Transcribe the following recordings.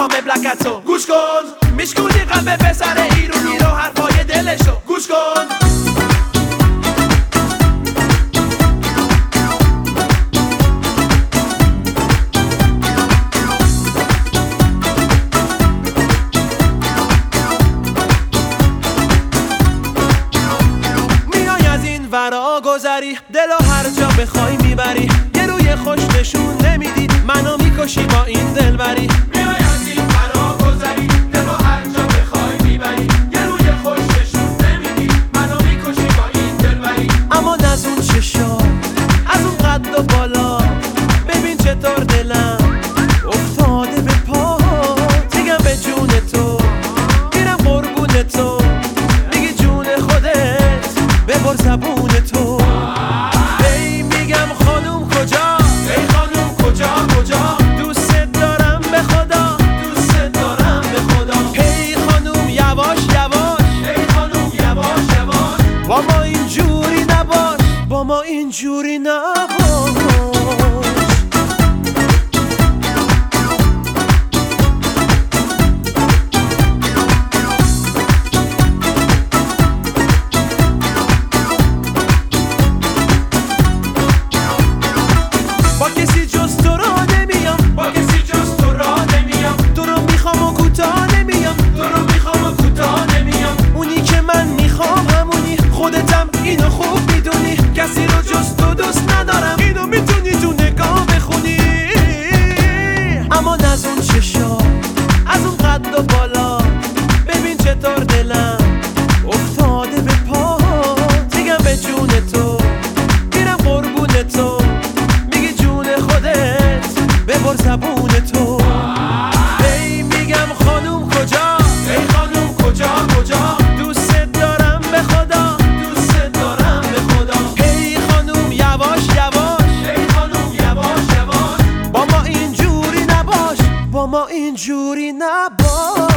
با مبلکتو گوش کن، میشکونی قلب پسر ایرونی رو حرفای دلشو گوش کن. ورا گذری دلو هر جا بخوای میبری، یه روی خوش نشون نمیدی منو میکشی با این دلبری. میای از این ورا گذری دلو هر جا بخوای میبری، یه روی خوش نشون نمیدی منو میکشی با این دلبری. اما از اون چشا از اون قد و بالا ببین چطور دلم افتاده به پا، دیگم به جون تو میرم قربون تو، میگی جون خودت ببر زبون تو. ای میگم خانوم کجا، ای خانوم کجا کجا، دوست دارم به خدا، دوست دارم به خدا. ای خانوم یواش یواش، ای خانوم یواش یواش، با ما اینجوری نباش، با ما اینجوری نباش. با کسی جز تو را نمیام، با کسی جز تو را نمیام، تو رو میخوام و کوتاه نمیام، تو رو میخوام و کوتاه نمیام. اونی که من میخوام همونی، خودتم اینو خوب میدونی، کسی رو جز تو دوست ندارم، اینو میتونی تو نگاه بخونی. اما از اون چشا از اون قد و بالا ببین چطور دلم افتاده به پا، دیگم به جون تو میرم قربون تو، ببر زبون تو. ای میگم خانوم کجا، ای خانوم کجا کجا، دوست دارم به خدا، دوست دارم به خدا. ای خانوم یواش یواش، ای خانوم یواش یواش، با ما اینجوری نباش، با ما اینجوری نباش.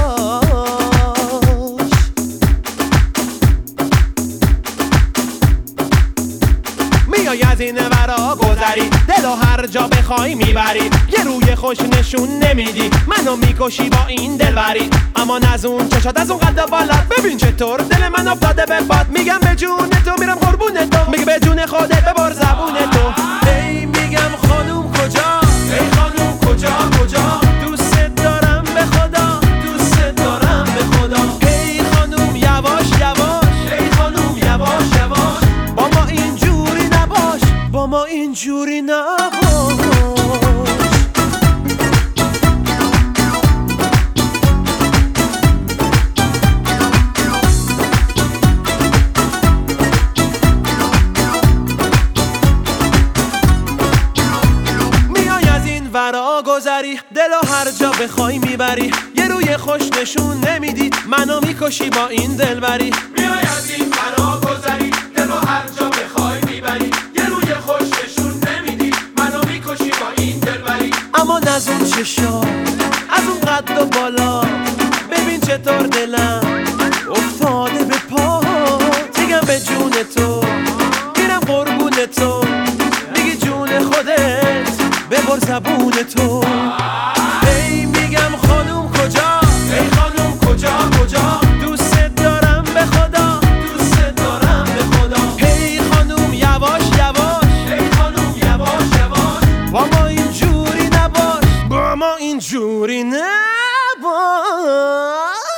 میای از این ورا گذری دلو هر جا بخوای میبری، یه روی خوش نشون نمیدی منو میکشی با این دلبری. اما از اون چشات از اون قد بالا ببین چطور دل من افتاده به باد، میگم به جون تو میرم قربون تو، میگه به جون خودت ببر زبون تو. ای میگم خانوم کجا، ای خانوم کجا کجا، دوست دارم به خدا، دوست دارم به خدا. ای خانوم یواش یواش، ای خانوم یواش یواش، با ما اینجوری نباش، با ما اینجوری نباش. ورا گذری دلو هر جا بخوای میبری، یه روی خوش نشون نمیدی منو میکشی با این دلبری. میای از این ورا گذری دلو هر جا بخوای میبری، یه روی خوش نشون نمیدی منو میکشی با این دلبری. اما از اون چشا از اون قد و بالا ببین چطور دلم افتاده به پا، دیگم به جون تو میرم قربون تو، میگی جون خودت ببر زبون تو. ای میگم خانوم کجا، ای خانوم کجا کجا، دوست دارم به خدا، دوست دارم به خدا. ای خانوم یواش یواش، ای خانوم یواش یواش، با ما اینجوری نباش، با ما اینجوری نباش.